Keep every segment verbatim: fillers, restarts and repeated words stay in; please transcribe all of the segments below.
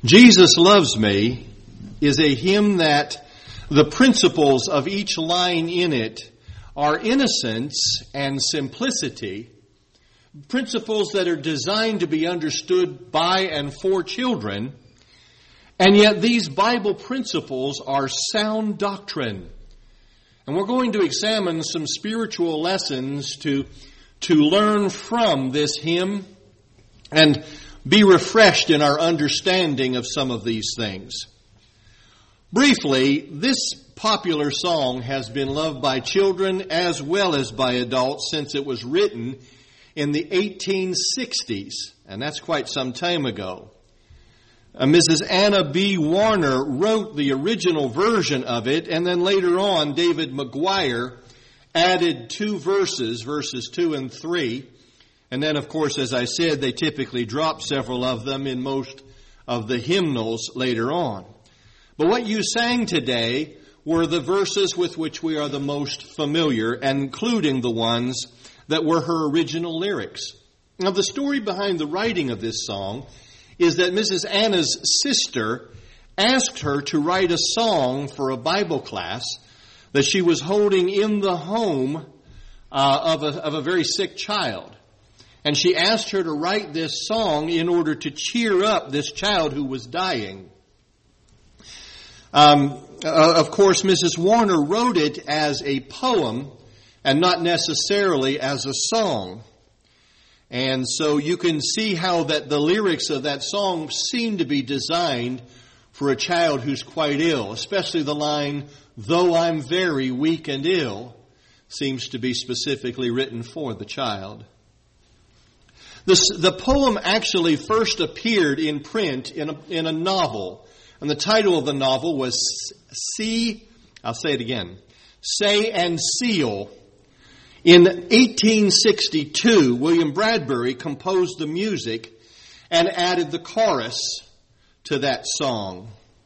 Jesus Loves Me is a hymn that the principles of each line in it are innocence and simplicity, principles that are designed to be understood by and for children, and yet these Bible principles are sound doctrine. And we're going to examine some spiritual lessons to, to learn from this hymn and be refreshed in our understanding of some of these things. Briefly, this popular song has been loved by children as well as by adults since it was written in the eighteen sixties, and that's quite some time ago. Uh, Missus Anna B. Warner wrote the original version of it, and then later on David McGuire added two verses, verses two and three. And then, of course, as I said, they typically drop several of them in most of the hymnals later on. But what you sang today were the verses with which we are the most familiar, including the ones that were her original lyrics. Now, the story behind the writing of this song is that Missus Anna's sister asked her to write a song for a Bible class that she was holding in the home uh, of, a, of a very sick child. And she asked her to write this song in order to cheer up this child who was dying. Um, uh, of course, Missus Warner wrote it as a poem and not necessarily as a song. And so you can see how that the lyrics of that song seem to be designed for a child who's quite ill, especially the line, "Though I'm very weak and ill," seems to be specifically written for the child. This, the poem actually first appeared in print in a, in a novel. And the title of the novel was See, I'll say it again, Say and Seal. In eighteen sixty-two, William Bradbury composed the music and added the chorus to that song.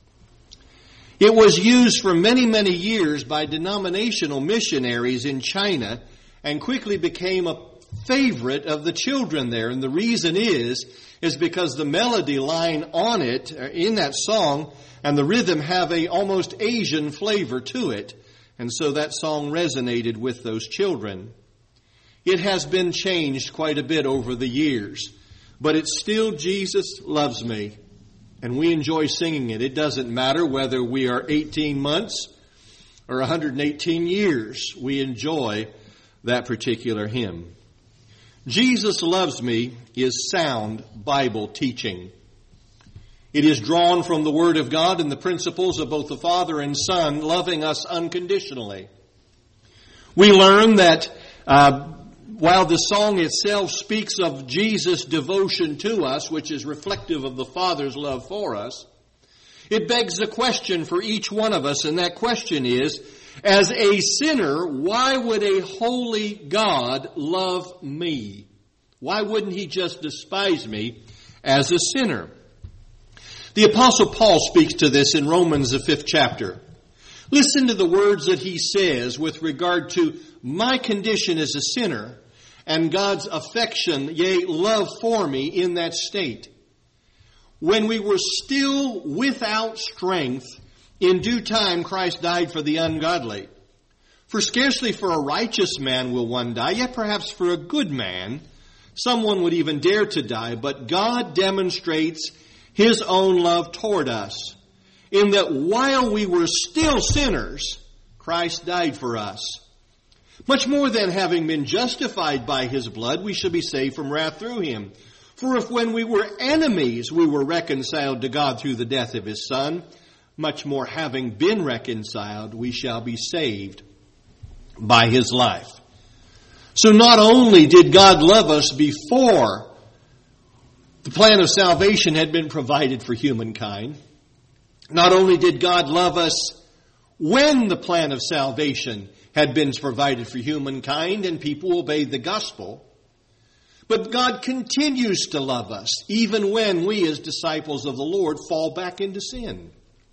It was used for many, many years by denominational missionaries in China and quickly became a favorite of the children there. And the reason is, is because the melody line on it, in that song, and the rhythm have a almost Asian flavor to it. And so that song resonated with those children. It has been changed quite a bit over the years, but it's still Jesus Loves Me. And we enjoy singing it. It doesn't matter whether we are eighteen months or one hundred eighteen years. We enjoy that particular hymn. Jesus Loves Me is sound Bible teaching. It is drawn from the Word of God and the principles of both the Father and Son loving us unconditionally. We learn that uh, while the song itself speaks of Jesus' devotion to us, which is reflective of the Father's love for us, it begs a question for each one of us, and that question is, as a sinner, why would a holy God love me? Why wouldn't He just despise me as a sinner? The Apostle Paul speaks to this in Romans, the fifth chapter. Listen to the words that he says with regard to my condition as a sinner and God's affection, yea, love for me in that state. When we were still without strength, in due time Christ died for the ungodly. For scarcely for a righteous man will one die, yet perhaps for a good man someone would even dare to die. But God demonstrates His own love toward us, in that while we were still sinners, Christ died for us. Much more than having been justified by His blood, we shall be saved from wrath through Him. For if when we were enemies, we were reconciled to God through the death of His Son, much more having been reconciled, we shall be saved by His life. So not only did God love us before the plan of salvation had been provided for humankind, not only did God love us when the plan of salvation had been provided for humankind and people obeyed the gospel, but God continues to love us even when we as disciples of the Lord fall back into sin.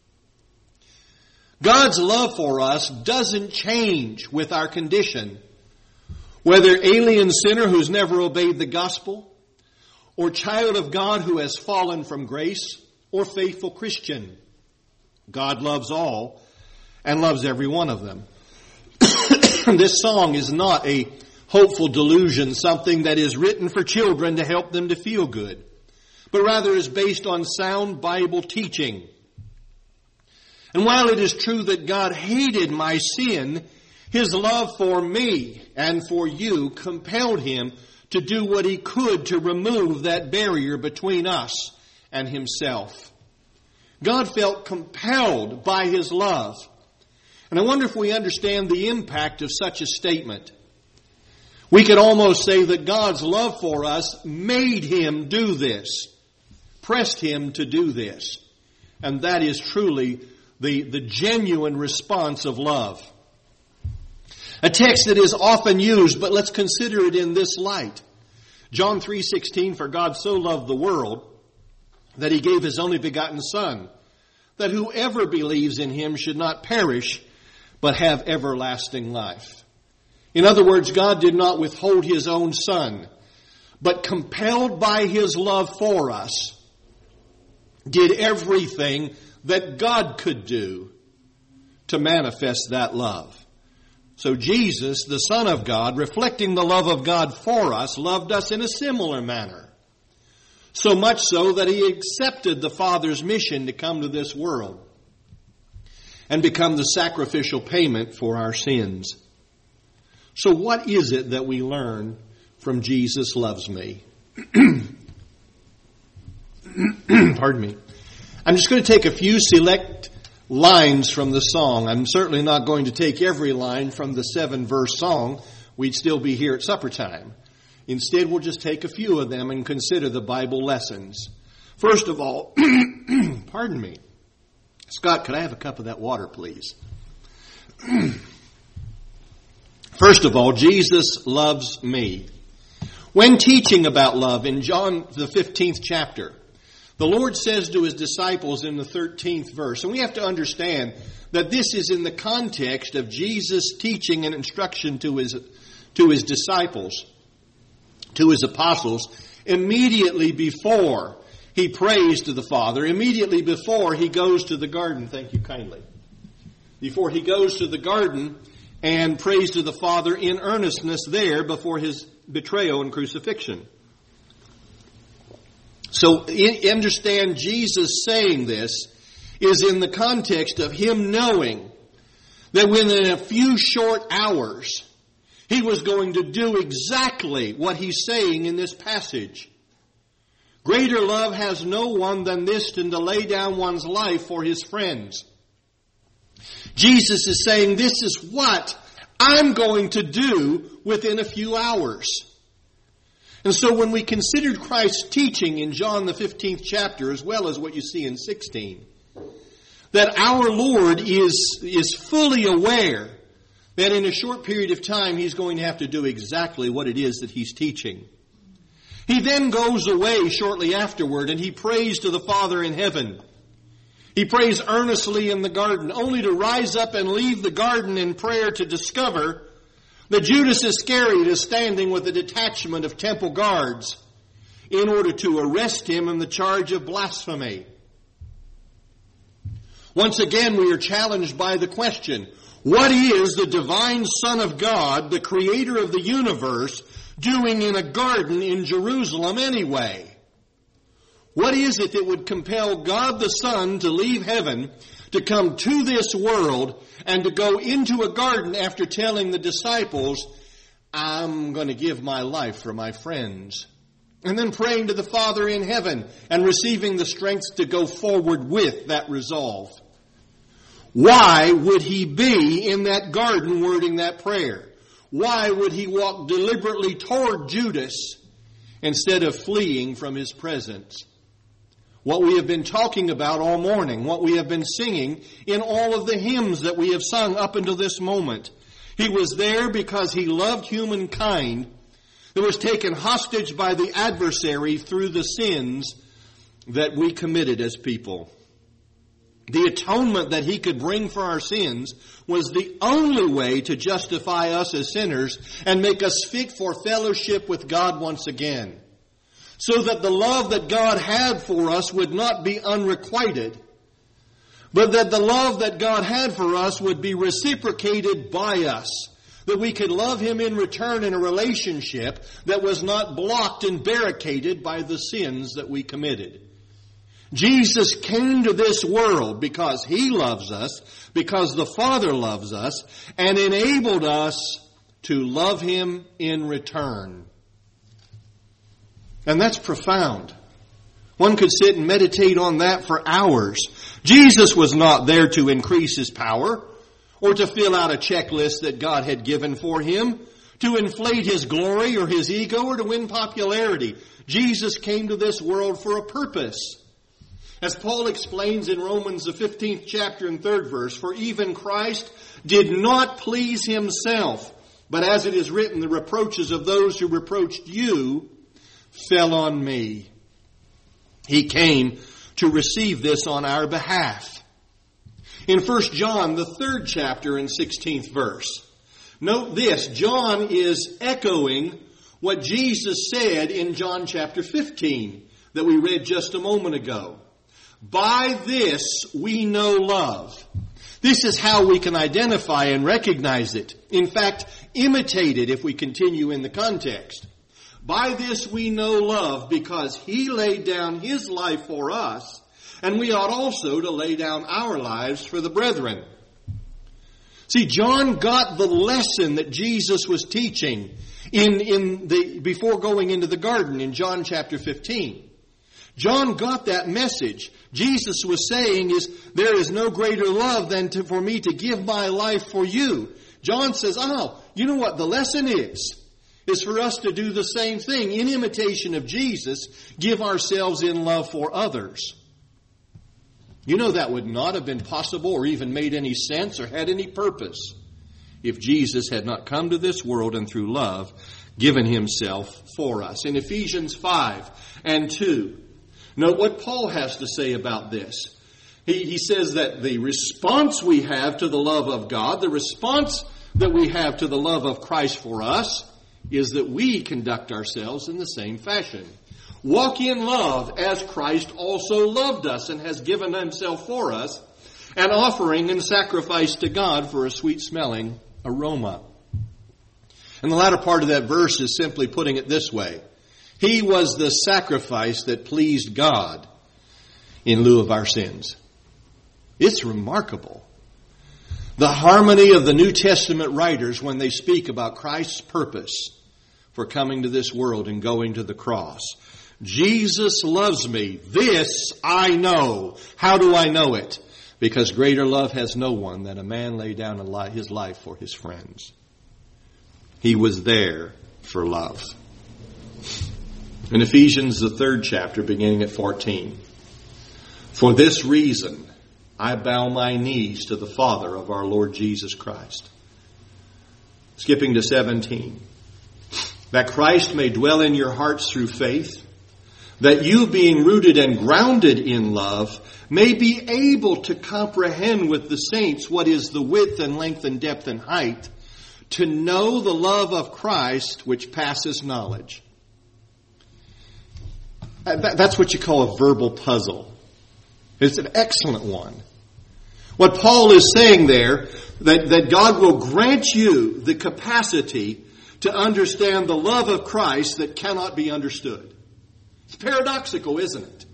God's love for us doesn't change with our condition. Whether alien sinner who's never obeyed the gospel, or child of God who has fallen from grace, or faithful Christian. God loves all and loves every one of them. This song is not a hopeful delusion, something that is written for children to help them to feel good, but rather is based on sound Bible teaching. And while it is true that God hated my sin, His love for me and for you compelled Him to do what He could to remove that barrier between us and Himself. God felt compelled by His love. And I wonder if we understand the impact of such a statement. We could almost say that God's love for us made Him do this, pressed Him to do this. And that is truly the, the genuine response of love. A text that is often used, but let's consider it in this light. John three sixteen, for God so loved the world that He gave His only begotten Son, that whoever believes in Him should not perish, but have everlasting life. In other words, God did not withhold His own Son, but compelled by His love for us, did everything that God could do to manifest that love. So Jesus, the Son of God, reflecting the love of God for us, loved us in a similar manner. So much so that He accepted the Father's mission to come to this world and become the sacrificial payment for our sins. So what is it that we learn from Jesus loves me? Pardon me. I'm just going to take a few select lines from the song. I'm certainly not going to take every line from the seven-verse song. We'd still be here at supper time. Instead, we'll just take a few of them and consider the Bible lessons. First of all, pardon me. Scott, could I have a cup of that water, please? First of all, Jesus loves me. When teaching about love in John, the fifteenth chapter, the Lord says to His disciples in the thirteenth verse, and we have to understand that this is in the context of Jesus' teaching and instruction to His, to His disciples, to His apostles, immediately before He prays to the Father, immediately before He goes to the garden. Thank you kindly. Before He goes to the garden and prays to the Father in earnestness there before His betrayal and crucifixion. So understand, Jesus saying this is in the context of Him knowing that within a few short hours He was going to do exactly what He's saying in this passage. Greater love has no one than this, than to lay down one's life for his friends. Jesus is saying, this is what I'm going to do within a few hours. And so when we considered Christ's teaching in John the fifteenth chapter, as well as what you see in sixteen, that our Lord is, is fully aware that in a short period of time He's going to have to do exactly what it is that He's teaching. He then goes away shortly afterward and He prays to the Father in heaven. He prays earnestly in the garden, only to rise up and leave the garden in prayer to discover that Judas Iscariot is standing with a detachment of temple guards in order to arrest him on the charge of blasphemy. Once again, we are challenged by the question, what is the divine Son of God, the creator of the universe, doing in a garden in Jerusalem anyway? What is it that would compel God the Son to leave heaven, to come to this world, and to go into a garden after telling the disciples, I'm going to give my life for my friends? And then praying to the Father in heaven and receiving the strength to go forward with that resolve. Why would He be in that garden wording that prayer? Why would He walk deliberately toward Judas instead of fleeing from His presence? What we have been talking about all morning, what we have been singing in all of the hymns that we have sung up until this moment. He was there because He loved humankind that was taken hostage by the adversary through the sins that we committed as people. The atonement that He could bring for our sins was the only way to justify us as sinners and make us fit for fellowship with God once again. so that the love that God had for us would not be unrequited, but that the love that God had for us would be reciprocated by us, that we could love Him in return in a relationship that was not blocked and barricaded by the sins that we committed. Jesus came to this world because He loves us, because the Father loves us, and enabled us to love Him in return. And that's profound. One could sit and meditate on that for hours. Jesus was not there to increase His power or to fill out a checklist that God had given for Him, to inflate His glory or His ego or to win popularity. Jesus came to this world for a purpose. As Paul explains in Romans the fifteenth chapter and third verse, for even Christ did not please Himself, but as it is written, the reproaches of those who reproached you fell on me. He came to receive this on our behalf. In First John, the third chapter and sixteenth verse, note this, John is echoing what Jesus said in John chapter fifteen that we read just a moment ago. By this we know love. This is how we can identify and recognize it. In fact, imitate it if we continue in the context. By this we know love, because He laid down His life for us, and we ought also to lay down our lives for the brethren. See, John got the lesson that Jesus was teaching in, in the, before going into the garden in John chapter fifteen. John got that message. Jesus was saying is, there is no greater love than to, for me to give my life for you. John says, oh, you know what the lesson is? Is for us to do the same thing in imitation of Jesus, give ourselves in love for others. You know that would not have been possible or even made any sense or had any purpose if Jesus had not come to this world and through love given Himself for us. In Ephesians five and two, note what Paul has to say about this. He, he says that the response we have to the love of God, the response that we have to the love of Christ for us, is that we conduct ourselves in the same fashion. Walk in love as Christ also loved us and has given Himself for us, an offering and sacrifice to God for a sweet-smelling aroma. And the latter part of that verse is simply putting it this way. He was the sacrifice that pleased God in lieu of our sins. It's remarkable. The harmony of the New Testament writers when they speak about Christ's purpose for coming to this world and going to the cross. Jesus loves me. This I know. How do I know it? Because greater love has no one than a man lay down his life for his friends. He was there for love. In Ephesians, the third chapter, beginning at fourteen. For this reason, I bow my knees to the Father of our Lord Jesus Christ. Skipping to seventeen. That Christ may dwell in your hearts through faith, that you, being rooted and grounded in love, may be able to comprehend with the saints what is the width and length and depth and height, to know the love of Christ which passes knowledge. That's what you call a verbal puzzle. It's an excellent one. What Paul is saying there, that, that God will grant you the capacity to understand the love of Christ that cannot be understood. It's paradoxical, isn't it?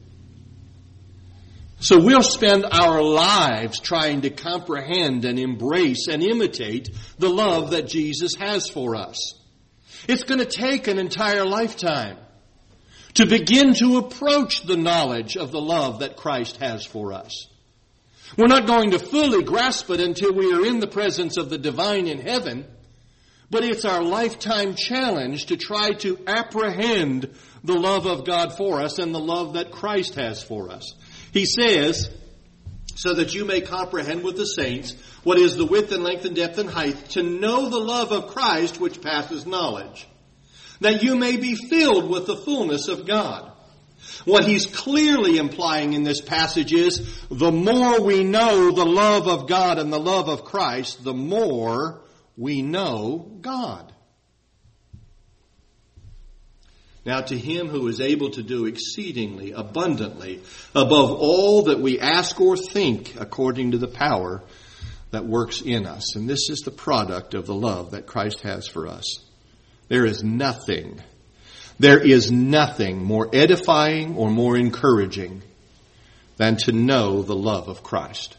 So we'll spend our lives trying to comprehend and embrace and imitate the love that Jesus has for us. It's going to take an entire lifetime to begin to approach the knowledge of the love that Christ has for us. We're not going to fully grasp it until we are in the presence of the divine in heaven, but it's our lifetime challenge to try to apprehend the love of God for us and the love that Christ has for us. He says, so that you may comprehend with the saints what is the width and length and depth and height, to know the love of Christ which passes knowledge, that you may be filled with the fullness of God. What he's clearly implying in this passage is, the more we know the love of God and the love of Christ, the more we know God. Now to him who is able to do exceedingly abundantly above all that we ask or think, according to the power that works in us. And this is the product of the love that Christ has for us. There is nothing, there is nothing more edifying or more encouraging than to know the love of Christ.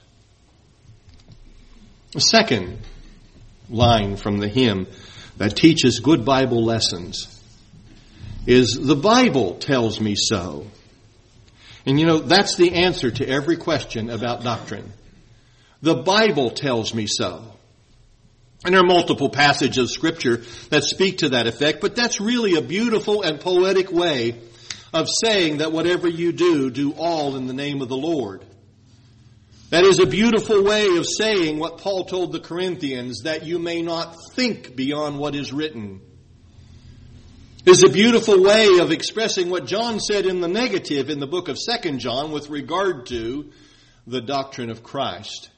The second line from the hymn that teaches good Bible lessons is, the Bible tells me so. And you know, that's the answer to every question about doctrine. The Bible tells me so. And there are multiple passages of Scripture that speak to that effect, but that's really a beautiful and poetic way of saying that whatever you do, do all in the name of the Lord. That is a beautiful way of saying what Paul told the Corinthians, that you may not think beyond what is written. It is a beautiful way of expressing what John said in the negative in the book of Second John with regard to the doctrine of Christ.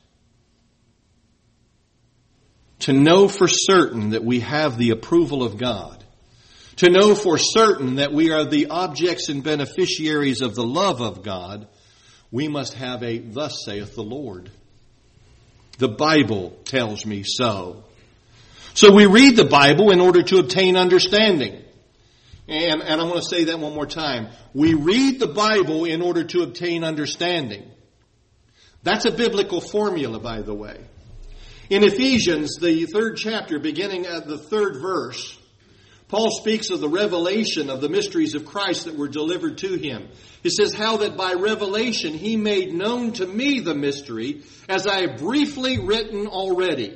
To know for certain that we have the approval of God. To know for certain that we are the objects and beneficiaries of the love of God, we must have a "thus saith the Lord." The Bible tells me so. So we read the Bible in order to obtain understanding. And, and I'm going to say that one more time. We read the Bible in order to obtain understanding. That's a biblical formula, by the way. In Ephesians, the third chapter, beginning at the third verse, Paul speaks of the revelation of the mysteries of Christ that were delivered to him. He says, how that by revelation he made known to me the mystery, as I have briefly written already.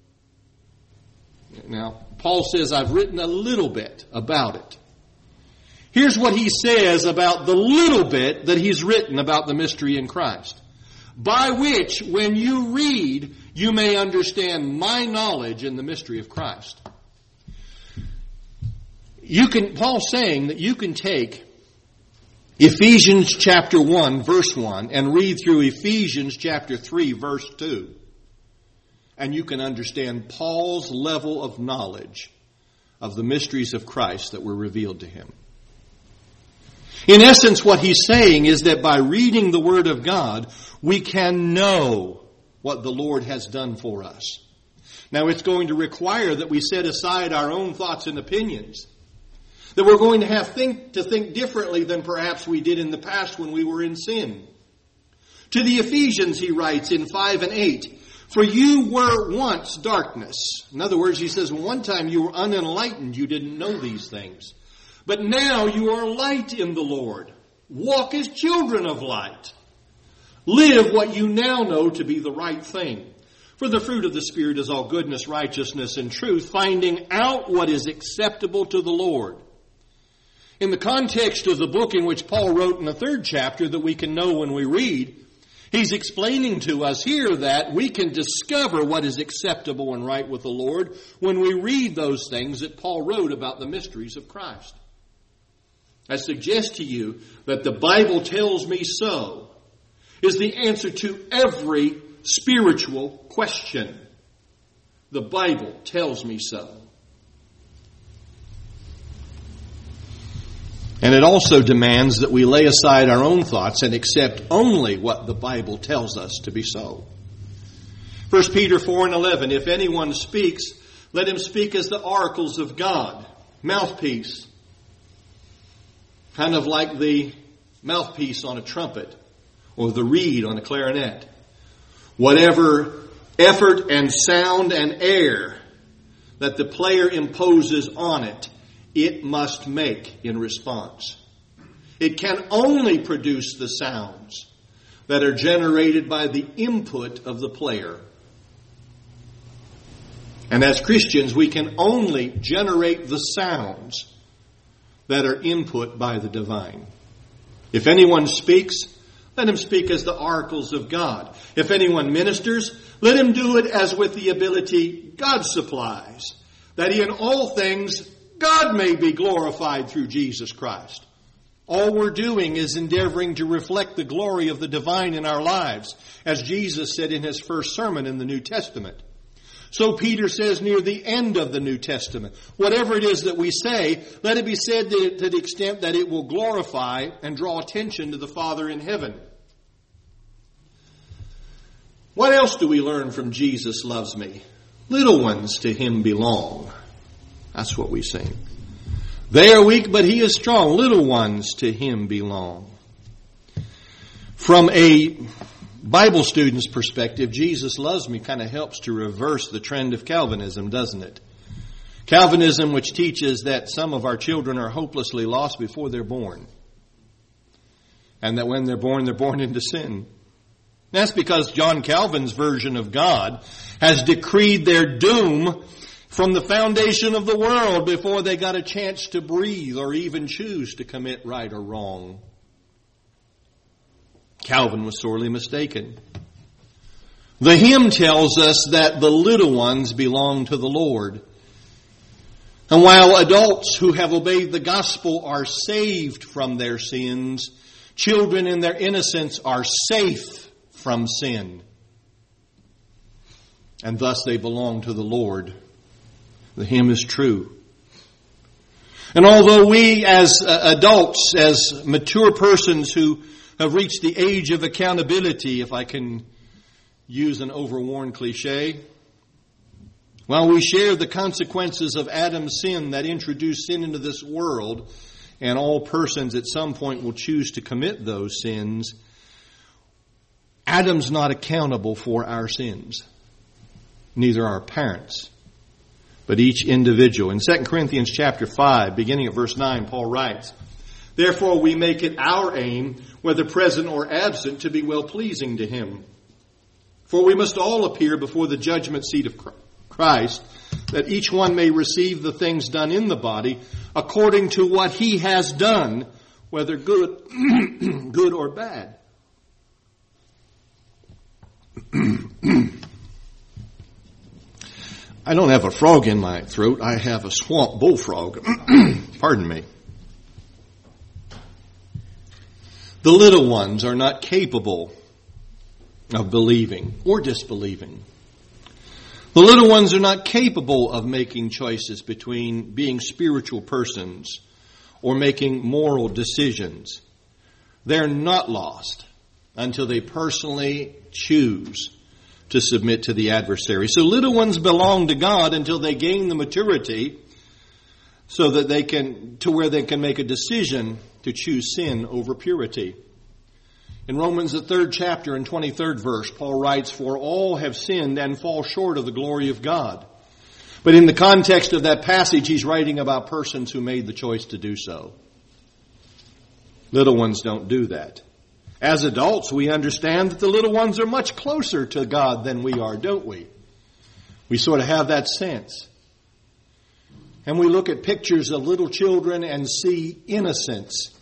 Now, Paul says, I've written a little bit about it. Here's what he says about the little bit that he's written about the mystery in Christ. By which, when you read, you may understand my knowledge in the mystery of Christ. You can, Paul's saying that you can take Ephesians chapter one, verse one, and read through Ephesians chapter three, verse two. And you can understand Paul's level of knowledge of the mysteries of Christ that were revealed to him. In essence, what he's saying is that by reading the Word of God, we can know what the Lord has done for us. Now, it's going to require that we set aside our own thoughts and opinions. That we're going to have think, to think differently than perhaps we did in the past when we were in sin. To the Ephesians, he writes in five and eight, for you were once darkness. In other words, he says, one time you were unenlightened, you didn't know these things. But now you are light in the Lord. Walk as children of light. Live what you now know to be the right thing. For the fruit of the Spirit is all goodness, righteousness, and truth, finding out what is acceptable to the Lord. In the context of the book in which Paul wrote in the third chapter that we can know when we read, he's explaining to us here that we can discover what is acceptable and right with the Lord when we read those things that Paul wrote about the mysteries of Christ. I suggest to you that the Bible tells me so is the answer to every spiritual question. The Bible tells me so. And it also demands that we lay aside our own thoughts and accept only what the Bible tells us to be so. First Peter four and eleven, if anyone speaks, let him speak as the oracles of God. Mouthpiece. Kind of like the mouthpiece on a trumpet or the reed on a clarinet. Whatever effort and sound and air that the player imposes on it, it must make in response. It can only produce the sounds that are generated by the input of the player. And as Christians, we can only generate the sounds that are input by the divine. If anyone speaks, let him speak as the oracles of God. If anyone ministers, let him do it as with the ability God supplies, that in all things God may be glorified through Jesus Christ. All we're doing is endeavoring to reflect the glory of the divine in our lives, as Jesus said in his first sermon in the New Testament. So Peter says near the end of the New Testament, whatever it is that we say, let it be said to, to the extent that it will glorify and draw attention to the Father in heaven. What else do we learn from Jesus loves me? Little ones to him belong. That's what we sing. They are weak, but he is strong. Little ones to him belong. From a Bible student's perspective, Jesus loves me kind of helps to reverse the trend of Calvinism, doesn't it? Calvinism, which teaches that some of our children are hopelessly lost before they're born. And that when they're born, they're born into sin. That's because John Calvin's version of God has decreed their doom from the foundation of the world before they got a chance to breathe or even choose to commit right or wrong. Calvin was sorely mistaken. The hymn tells us that the little ones belong to the Lord. And while adults who have obeyed the gospel are saved from their sins, children in their innocence are safe from sin. And thus they belong to the Lord. The hymn is true. And although we as uh, adults, as mature persons who have reached the age of accountability, if I can use an overworn cliche, while we share the consequences of Adam's sin that introduced sin into this world, and all persons at some point will choose to commit those sins, Adam's not accountable for our sins. Neither are our parents, but each individual. In Second Corinthians chapter five, beginning at verse nine, Paul writes, "Therefore we make it our aim, whether present or absent, to be well-pleasing to him. For we must all appear before the judgment seat of Christ, that each one may receive the things done in the body according to what he has done, whether good, good or bad." I don't have a frog in my throat. I have a swamp bullfrog. Pardon me. The little ones are not capable of believing or disbelieving. The little ones are not capable of making choices between being spiritual persons or making moral decisions. They're not lost until they personally choose to submit to the adversary. So little ones belong to God until they gain the maturity so that they can, to where they can make a decision to choose sin over purity. In Romans, the third chapter and twenty-third verse, Paul writes, "For all have sinned and fall short of the glory of God." But in the context of that passage, he's writing about persons who made the choice to do so. Little ones don't do that. As adults, we understand that the little ones are much closer to God than we are, don't we? We sort of have that sense. And we look at pictures of little children and see innocence.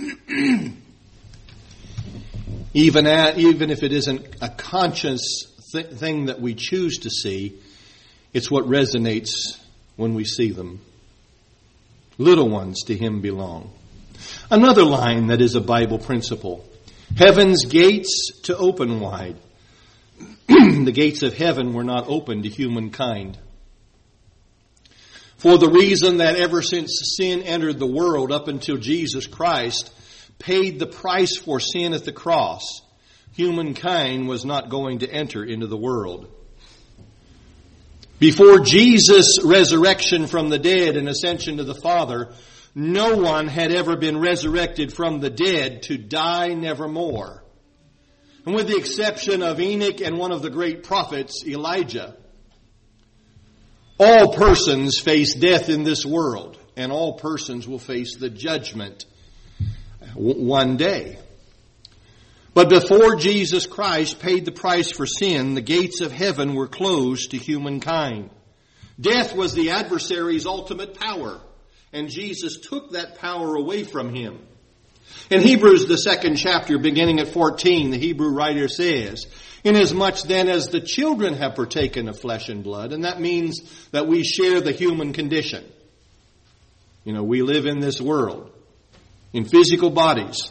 even, at, even if it isn't a conscious th- thing that we choose to see, it's what resonates when we see them. Little ones to him belong. Another line that is a Bible principle. Heaven's gates to open wide. The gates of heaven were not open to humankind. For the reason that ever since sin entered the world up until Jesus Christ paid the price for sin at the cross, humankind was not going to enter into the world. Before Jesus' resurrection from the dead and ascension to the Father, no one had ever been resurrected from the dead to die nevermore. And with the exception of Enoch and one of the great prophets, Elijah, all persons face death in this world, and all persons will face the judgment one day. But before Jesus Christ paid the price for sin, the gates of heaven were closed to humankind. Death was the adversary's ultimate power, and Jesus took that power away from him. In Hebrews, the second chapter, beginning at fourteen, the Hebrew writer says, "Inasmuch then as the children have partaken of flesh and blood," and that means that we share the human condition. You know, we live in this world in physical bodies,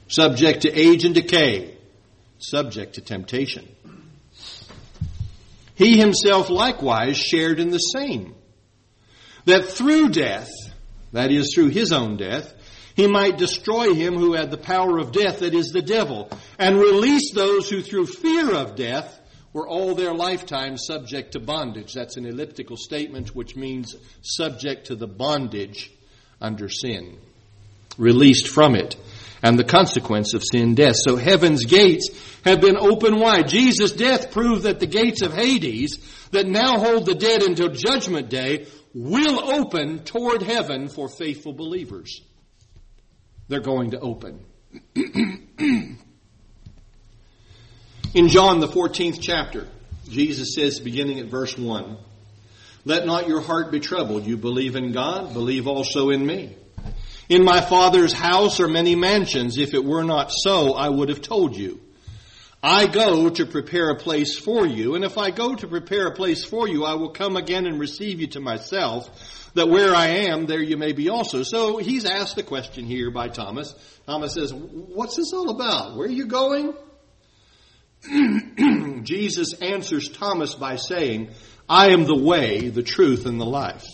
subject to age and decay, subject to temptation. he himself likewise shared in the same, that through death, that is, through his own death, he might destroy him who had the power of death, that is, the devil, and release those who through fear of death were all their lifetime subject to bondage. That's an elliptical statement, which means subject to the bondage under sin, released from it, and the consequence of sin, death. So heaven's gates have been open wide. Jesus' death proved that the gates of Hades, that now hold the dead until Judgment Day, will open toward heaven for faithful believers. They're going to open. In John, the fourteenth chapter, Jesus says, beginning at verse one, "Let not your heart be troubled. You believe in God, believe also in me. In my Father's house are many mansions. If it were not so, I would have told you. I go to prepare a place for you, and if I go to prepare a place for you, I will come again and receive you to myself, that where I am, there you may be also." So he's asked the question here by Thomas. Thomas says, "What's this all about? Where are you going?" Jesus answers Thomas by saying, "I am the way, the truth, and the life.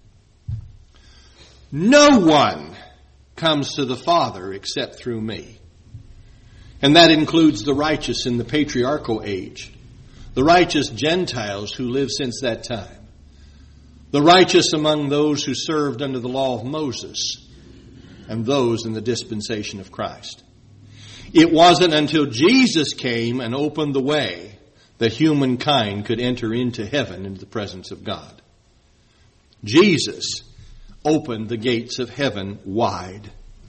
No one comes to the Father except through me." And that includes the righteous in the patriarchal age, the righteous Gentiles who lived since that time, the righteous among those who served under the law of Moses, and those in the dispensation of Christ. It wasn't until Jesus came and opened the way that humankind could enter into heaven, into the presence of God. Jesus opened the gates of heaven wide.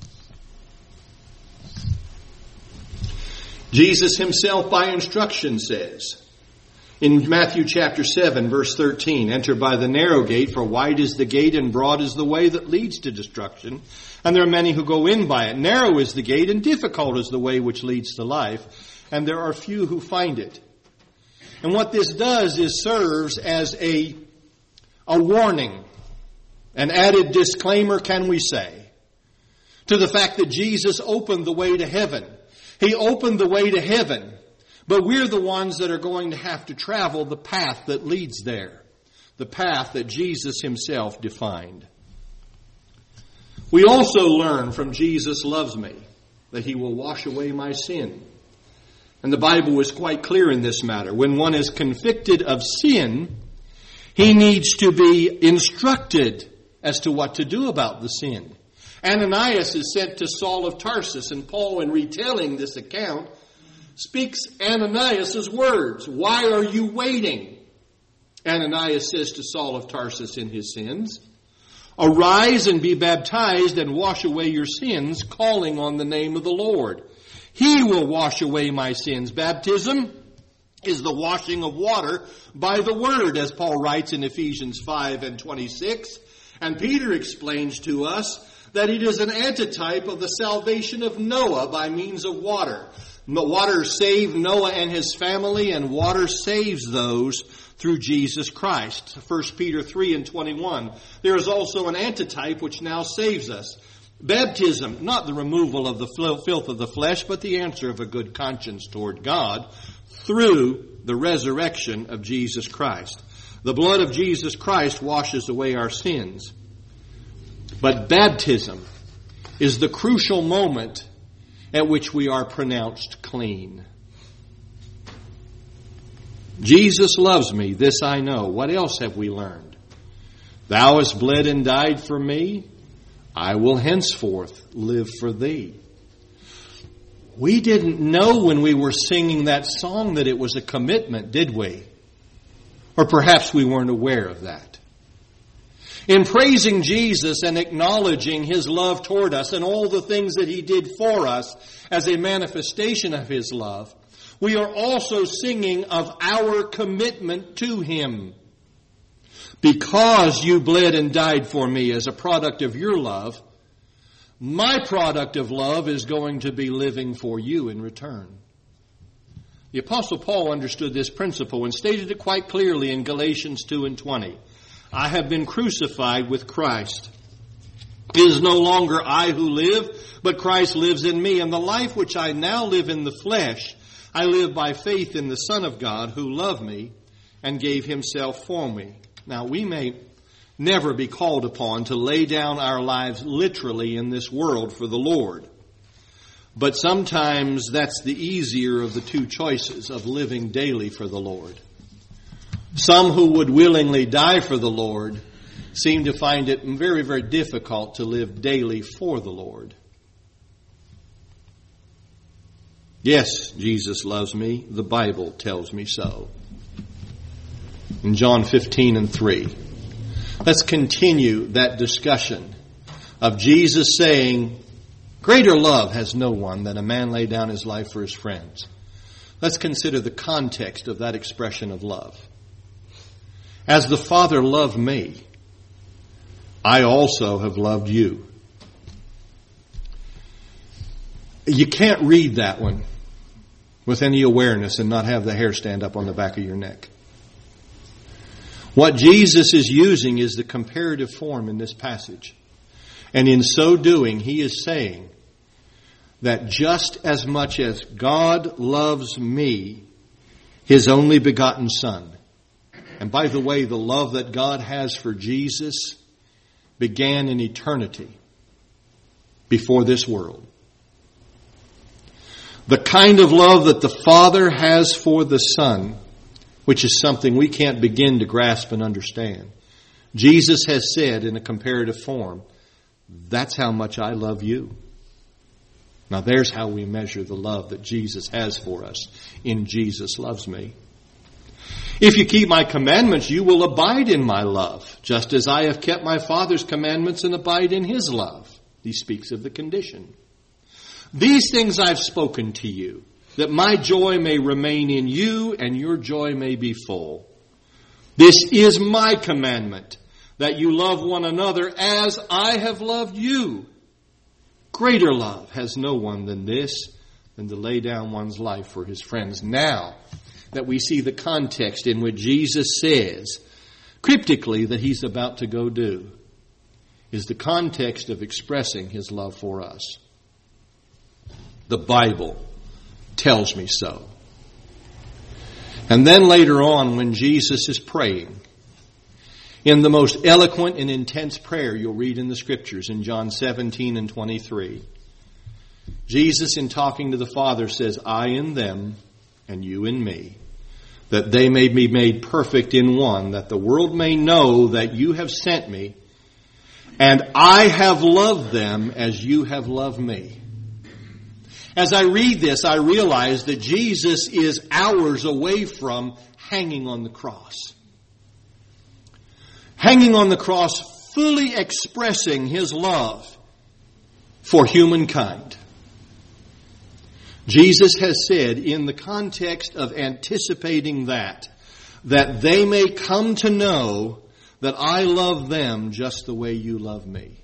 Jesus himself by instruction says, in Matthew chapter seven, verse thirteen, "Enter by the narrow gate, for wide is the gate and broad is the way that leads to destruction, and there are many who go in by it. Narrow is the gate and difficult is the way which leads to life, and there are few who find it." And what this does is serves as a, a warning, an added disclaimer, can we say, to the fact that Jesus opened the way to heaven. He opened the way to heaven, but we're the ones that are going to have to travel the path that leads there, the path that Jesus himself defined. We also learn from Jesus loves me that he will wash away my sin. And the Bible is quite clear in this matter. When one is convicted of sin, he needs to be instructed as to what to do about the sin. Ananias is sent to Saul of Tarsus, and Paul, in retelling this account, speaks Ananias' words. "Why are you waiting?" Ananias says to Saul of Tarsus in his sins, "Arise and be baptized and wash away your sins, calling on the name of the Lord. He will wash away my sins." Baptism is the washing of water by the word, as Paul writes in Ephesians five and twenty-six. And Peter explains to us that it is an antitype of the salvation of Noah by means of water. Water saved Noah and his family, and water saves those through Jesus Christ. First Peter three and twenty-one. There is also an antitype which now saves us. Baptism, not the removal of the filth of the flesh, but the answer of a good conscience toward God through the resurrection of Jesus Christ. The blood of Jesus Christ washes away our sins. But baptism is the crucial moment at which we are pronounced clean. Jesus loves me, this I know. What else have we learned? Thou hast bled and died for me. I will henceforth live for thee. We didn't know when we were singing that song that it was a commitment, did we? Or perhaps we weren't aware of that. In praising Jesus and acknowledging his love toward us and all the things that he did for us as a manifestation of his love, we are also singing of our commitment to him. Because you bled and died for me as a product of your love, my product of love is going to be living for you in return. The Apostle Paul understood this principle and stated it quite clearly in Galatians two and twenty. I have been crucified with Christ. It is no longer I who live, but Christ lives in me. And the life which I now live in the flesh, I live by faith in the Son of God who loved me and gave himself for me. Now, we may never be called upon to lay down our lives literally in this world for the Lord. But sometimes that's the easier of the two choices of living daily for the Lord. Some who would willingly die for the Lord seem to find it very, very difficult to live daily for the Lord. Yes, Jesus loves me. The Bible tells me so. In John fifteen and three. Let's continue that discussion of Jesus saying, greater love has no one than a man lay down his life for his friends. Let's consider the context of that expression of love. As the Father loved me, I also have loved you. You can't read that one with any awareness and not have the hair stand up on the back of your neck. What Jesus is using is the comparative form in this passage. And in so doing, he is saying that just as much as God loves me, his only begotten Son. And by the way, the love that God has for Jesus began in eternity before this world. The kind of love that the Father has for the Son, which is something we can't begin to grasp and understand. Jesus has said in a comparative form, that's how much I love you. Now there's how we measure the love that Jesus has for us in Jesus loves me. If you keep my commandments, you will abide in my love, just as I have kept my Father's commandments and abide in his love. He speaks of the condition. These things I've spoken to you, that my joy may remain in you and your joy may be full. This is my commandment, that you love one another as I have loved you. Greater love has no one than this, than to lay down one's life for his friends. Now that we see the context in which Jesus says, cryptically, that he's about to go do, is the context of expressing his love for us. The Bible tells me so. And then later on, when Jesus is praying, in the most eloquent and intense prayer you'll read in the Scriptures in John seventeen and twenty-three, Jesus, in talking to the Father, says, I in them and you in me, that they may be made perfect in one, that the world may know that you have sent me, and I have loved them as you have loved me. As I read this, I realize that Jesus is hours away from hanging on the cross. Hanging on the cross, fully expressing his love for humankind. Jesus has said, in the context of anticipating that, that they may come to know that I love them just the way you love me.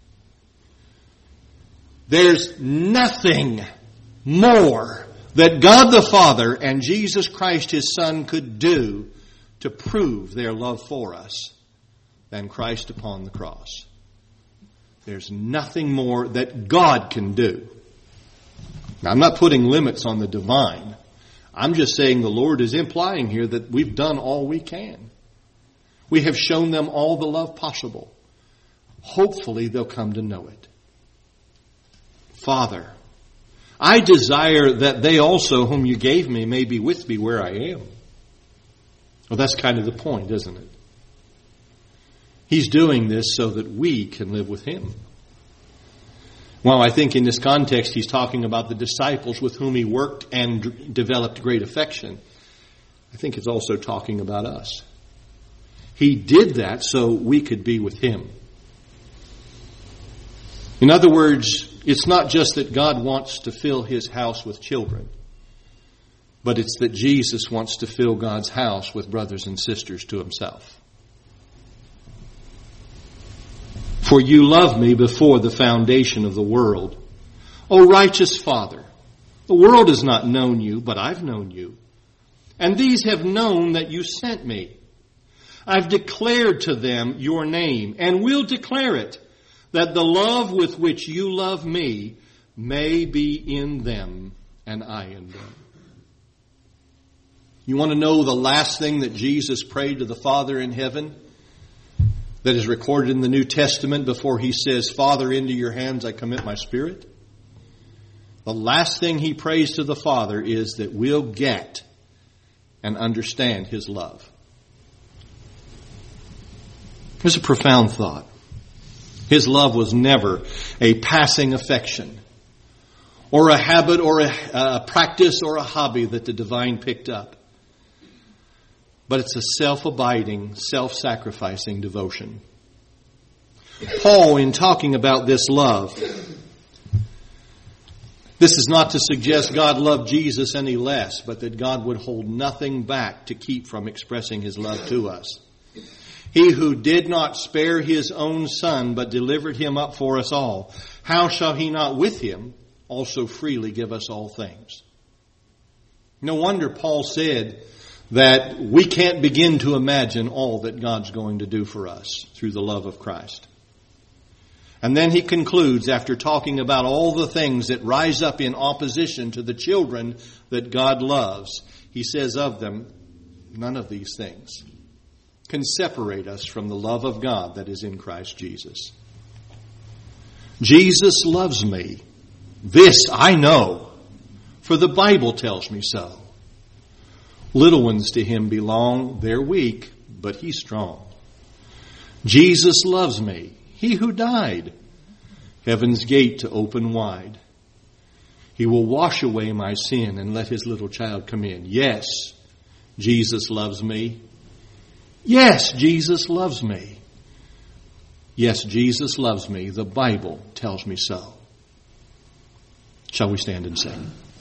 There's nothing more that God the Father and Jesus Christ his Son could do to prove their love for us than Christ upon the cross. There's nothing more that God can do. Now, I'm not putting limits on the divine. I'm just saying the Lord is implying here that we've done all we can. We have shown them all the love possible. Hopefully they'll come to know it. Father, I desire that they also whom you gave me may be with me where I am. Well, that's kind of the point, isn't it? He's doing this so that we can live with him. Well, I think in this context he's talking about the disciples with whom he worked and d- developed great affection. I think it's also talking about us. He did that so we could be with him. In other words, it's not just that God wants to fill his house with children, but it's that Jesus wants to fill God's house with brothers and sisters to himself. For you loved me before the foundation of the world. O righteous Father, the world has not known you, but I've known you. And these have known that you sent me. I've declared to them your name and will declare it, that the love with which you love me may be in them and I in them. You want to know the last thing that Jesus prayed to the Father in heaven that is recorded in the New Testament before he says, Father, into your hands I commit my spirit? The last thing he prays to the Father is that we'll get and understand his love. Here's a profound thought. His love was never a passing affection or a habit or a, a practice or a hobby that the divine picked up. But it's a self-abiding, self-sacrificing devotion. Paul, in talking about this love, this is not to suggest God loved Jesus any less, but that God would hold nothing back to keep from expressing his love to us. He who did not spare his own son, but delivered him up for us all, how shall he not with him also freely give us all things? No wonder Paul said that we can't begin to imagine all that God's going to do for us through the love of Christ. And then he concludes, after talking about all the things that rise up in opposition to the children that God loves, he says of them, none of these things can separate us from the love of God that is in Christ Jesus. Jesus loves me. This I know, for the Bible tells me so. Little ones to him belong. They're weak, but he's strong. Jesus loves me. He who died, heaven's gate to open wide. He will wash away my sin and let his little child come in. Yes, Jesus loves me. Yes, Jesus loves me. Yes, Jesus loves me. The Bible tells me so. Shall we stand and sing?